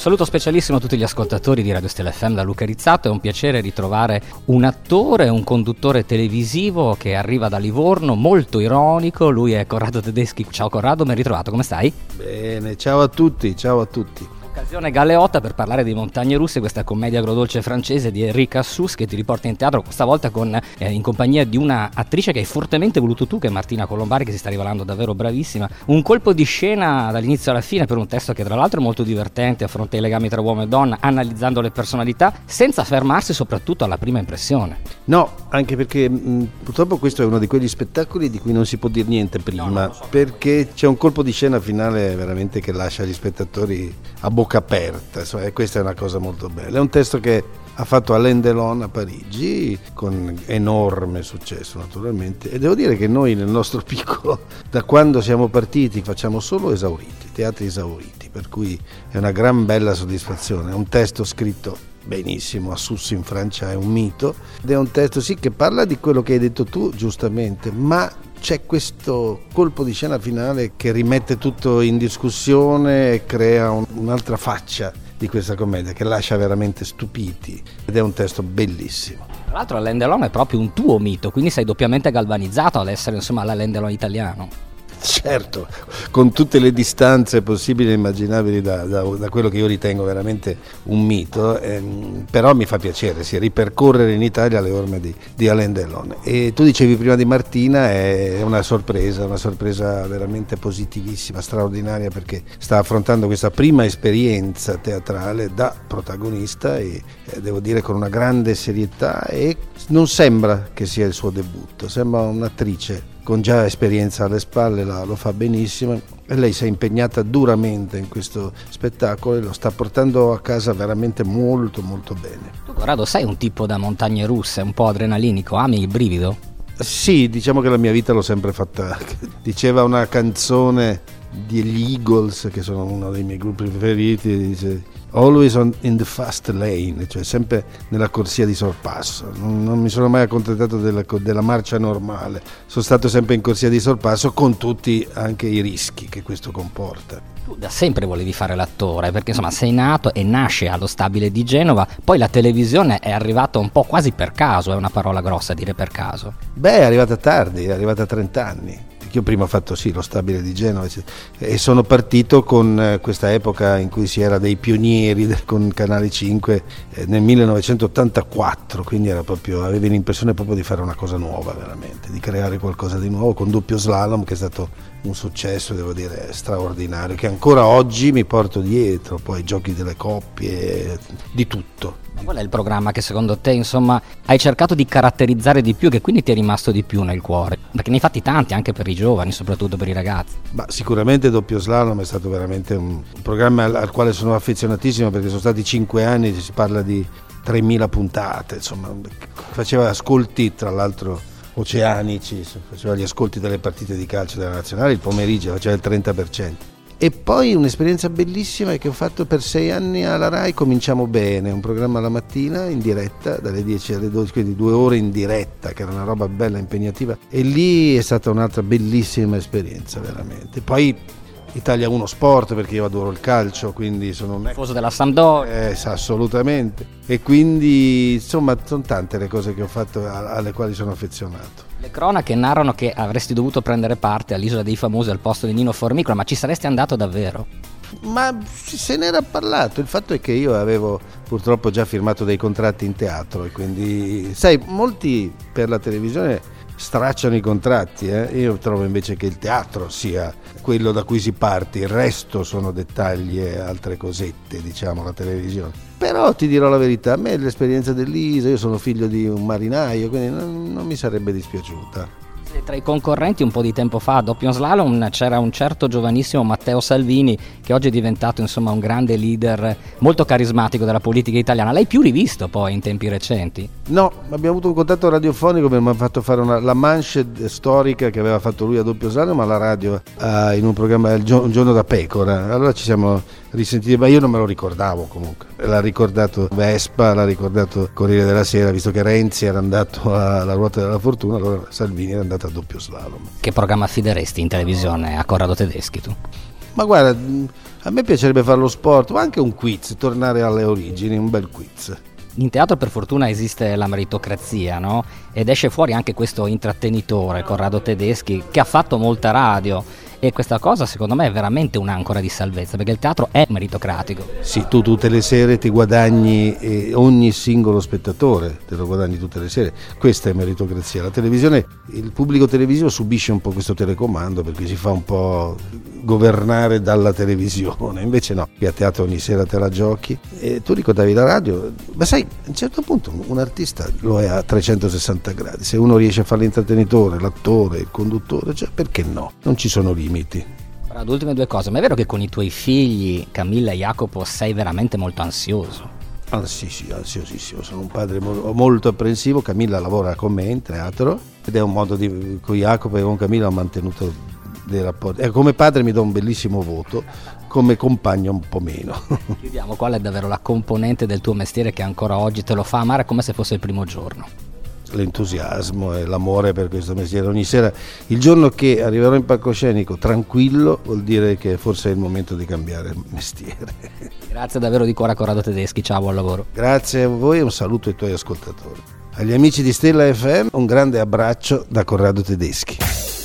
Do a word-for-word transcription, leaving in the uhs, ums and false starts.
saluto specialissimo a tutti gli ascoltatori di Radio Stella F M da Luca Rizzato. È un piacere ritrovare un attore, un conduttore televisivo che arriva da Livorno, molto ironico. Lui è Corrado Tedeschi. Ciao Corrado, ben ritrovato, come stai? Bene, ciao a tutti, ciao a tutti. Occasione galeotta per parlare di Montagne Russe, questa commedia agrodolce francese di Enric Assous che ti riporta in teatro, questa volta con, eh, in compagnia di una attrice che hai fortemente voluto tu, che è Martina Colombari, che si sta rivelando davvero bravissima. Un colpo di scena dall'inizio alla fine per un testo che tra l'altro è molto divertente, affronta i legami tra uomo e donna, analizzando le personalità, senza fermarsi soprattutto alla prima impressione. No, anche perché mh, purtroppo questo è uno di quegli spettacoli di cui non si può dire niente prima, no, so. Perché c'è un colpo di scena finale veramente che lascia gli spettatori a bocca aperta, insomma, e questa è una cosa molto bella. È un testo che ha fatto Alain Delon a Parigi con enorme successo naturalmente, e devo dire che noi nel nostro piccolo, da quando siamo partiti, facciamo solo esauriti, teatri esauriti, per cui è una gran bella soddisfazione. È un testo scritto benissimo, Assous in Francia è un mito, ed è un testo sì che parla di quello che hai detto tu giustamente, ma c'è questo colpo di scena finale che rimette tutto in discussione e crea un, un'altra faccia di questa commedia che lascia veramente stupiti, ed è un testo bellissimo. Tra l'altro Alain Delon è proprio un tuo mito, quindi sei doppiamente galvanizzato ad essere insomma l'Alain Delon italiano. Certo, con tutte le distanze possibili e immaginabili da, da, da quello che io ritengo veramente un mito, ehm, però mi fa piacere sì, ripercorrere in Italia le orme di, di Alain Delon. E tu dicevi prima di Martina, è una sorpresa, una sorpresa veramente positivissima, straordinaria, perché sta affrontando questa prima esperienza teatrale da protagonista e eh, devo dire con una grande serietà, e non sembra che sia il suo debutto, sembra un'attrice con già esperienza alle spalle, la, lo fa benissimo, e lei si è impegnata duramente in questo spettacolo e lo sta portando a casa veramente molto molto bene. Tu Corrado sei un tipo da montagne russe, un po' adrenalinico, ami il brivido? Sì, diciamo che la mia vita l'ho sempre fatta, diceva una canzone degli Eagles, che sono uno dei miei gruppi preferiti, dice always on, in the fast lane, cioè sempre nella corsia di sorpasso. Non, non mi sono mai accontentato della, della marcia normale, sono stato sempre in corsia di sorpasso, con tutti anche i rischi che questo comporta. Tu da sempre volevi fare l'attore, perché insomma sei nato e nasce allo Stabile di Genova, poi la televisione è arrivata un po' quasi per caso, è una parola grossa dire per caso. Beh, è arrivata tardi, è arrivata a trenta anni. Io prima ho fatto sì lo Stabile di Genova e sono partito con questa epoca in cui si era dei pionieri con Canale cinque nel millenovecentottantaquattro, quindi era proprio, avevi l'impressione proprio di fare una cosa nuova veramente, di creare qualcosa di nuovo, con Doppio Slalom, che è stato un successo, devo dire, straordinario, che ancora oggi mi porto dietro, poi giochi delle coppie, di tutto. Ma qual è il programma che secondo te insomma hai cercato di caratterizzare di più, che quindi ti è rimasto di più nel cuore? Perché ne hai fatti tanti anche per i giovani, soprattutto per i ragazzi. Ma sicuramente Doppio Slalom è stato veramente un programma al, al quale sono affezionatissimo, perché sono stati cinque anni, si parla di tremila puntate, insomma, faceva ascolti tra l'altro oceanici, faceva gli ascolti delle partite di calcio della nazionale, il pomeriggio faceva il trenta per cento. E poi un'esperienza bellissima che ho fatto per sei anni alla Rai, Cominciamo Bene, un programma la mattina in diretta dalle dieci alle dodici, quindi due ore in diretta, che era una roba bella, impegnativa, e lì è stata un'altra bellissima esperienza veramente. Poi Italia uno Sport, perché io adoro il calcio, quindi sono un tifoso della Sampdoria. Eh, assolutamente, e quindi insomma sono tante le cose che ho fatto alle quali sono affezionato. Le cronache narrano che avresti dovuto prendere parte all'Isola dei Famosi al posto di Nino Formicola, ma ci saresti andato davvero? Ma se ne era parlato, il fatto è che io avevo purtroppo già firmato dei contratti in teatro, e quindi sai, molti per la televisione stracciano i contratti, eh? Io trovo invece che il teatro sia quello da cui si parte, il resto sono dettagli e altre cosette, diciamo, la televisione. Però ti dirò la verità, a me l'esperienza dell'Isa, io sono figlio di un marinaio, quindi non, non mi sarebbe dispiaciuta. Tra i concorrenti un po' di tempo fa a doppio slalom c'era un certo giovanissimo Matteo Salvini, che oggi è diventato insomma un grande leader molto carismatico della politica italiana. L'hai più rivisto poi in tempi recenti? No, abbiamo avuto un contatto radiofonico, mi ha fatto fare una, la manche storica che aveva fatto lui a doppio slalom alla radio, uh, in un programma il gio- Un giorno da pecora. Allora ci siamo risentiti, ma io non me lo ricordavo comunque. L'ha ricordato Vespa, l'ha ricordato Corriere della Sera, visto che Renzi era andato alla Ruota della Fortuna, allora Salvini era andato a doppio slalom. Che programma affideresti in televisione a Corrado Tedeschi tu? Ma guarda, a me piacerebbe fare lo sport, ma anche un quiz, tornare alle origini, un bel quiz. In teatro per fortuna esiste la meritocrazia, no? Ed esce fuori anche questo intrattenitore, Corrado Tedeschi, che ha fatto molta radio, e questa cosa secondo me è veramente un'ancora di salvezza, perché il teatro è meritocratico. Sì, tu tutte le sere ti guadagni eh, ogni singolo spettatore, te lo guadagni tutte le sere, questa è meritocrazia. La televisione, il pubblico televisivo subisce un po' questo telecomando perché si fa un po' governare dalla televisione, invece no, qui a teatro ogni sera te la giochi. E tu ricordavi la radio, ma sai, a un certo punto un artista lo è a trecentosessanta gradi, se uno riesce a fare l'intrattenitore, l'attore, il conduttore, cioè perché no? Non ci sono limiti. Ad ultime due cose, ma è vero che con i tuoi figli Camilla e Jacopo sei veramente molto ansioso? Ah, sì, sì, ansiosissimo, sono un padre mo- molto apprensivo. Camilla lavora con me in teatro ed è un modo di, con Jacopo e con Camilla ho mantenuto dei rapporti. Eh, come padre mi do un bellissimo voto, come compagno un po' meno. Chiediamo qual è davvero la componente del tuo mestiere che ancora oggi te lo fa amare come se fosse il primo giorno? L'entusiasmo e l'amore per questo mestiere. Ogni sera, il giorno che arriverò in palcoscenico tranquillo, vuol dire che forse è il momento di cambiare mestiere. Grazie davvero di cuore a Corrado Tedeschi, ciao, buon lavoro. Grazie a voi e un saluto ai tuoi ascoltatori. Agli amici di Stella F M un grande abbraccio da Corrado Tedeschi.